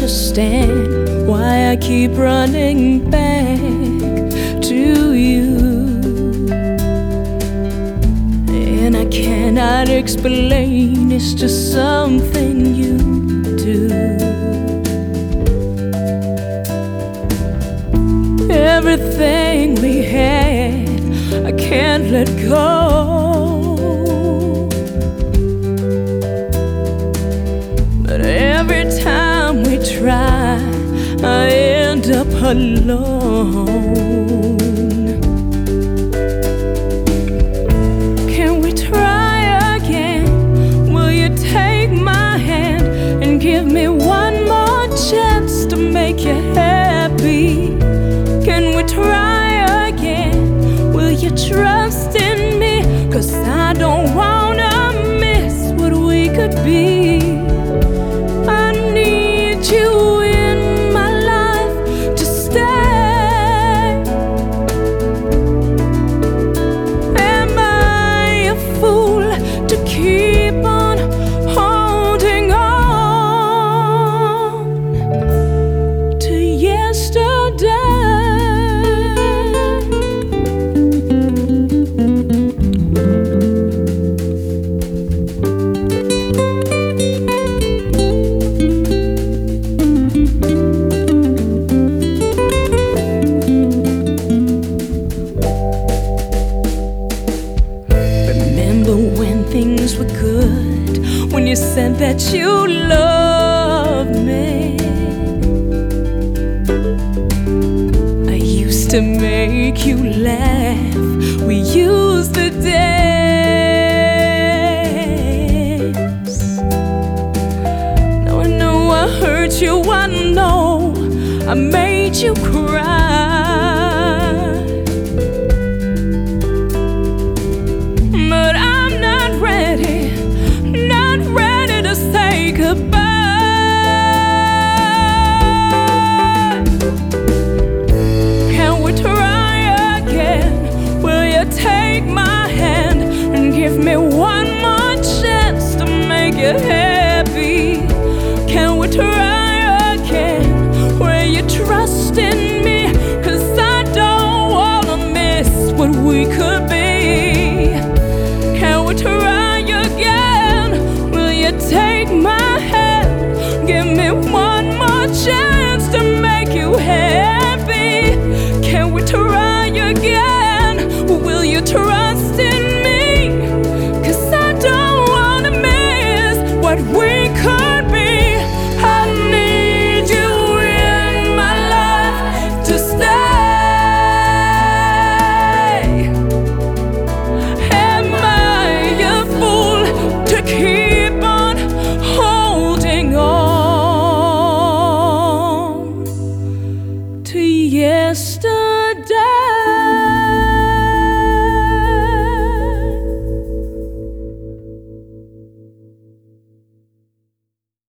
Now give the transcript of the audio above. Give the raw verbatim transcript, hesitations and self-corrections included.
understand why I keep running back to you, and I cannot explain, it's just something you do. Everything we had, I can't let go, but every time we try, I end up alone. Can we try again? Will you take my hand and give me one more chance to make you happy? Can we try again? Will you trust in me? 'Cause I don't wanna miss what we could be. I need you in my life to stay. Am I a fool to keep on holding on to yesterday? Things were good when you said that you loved me. I used to make you laugh, we used to dance. Now I know I hurt you, I know I made you cry, but I not ready to say goodbye. Can we try again? Will you take my hand and give me one more chance to make you happy? Can we try again? Will you trust in me? 'Cause I don't wanna miss what we could be. Can we try again? Take my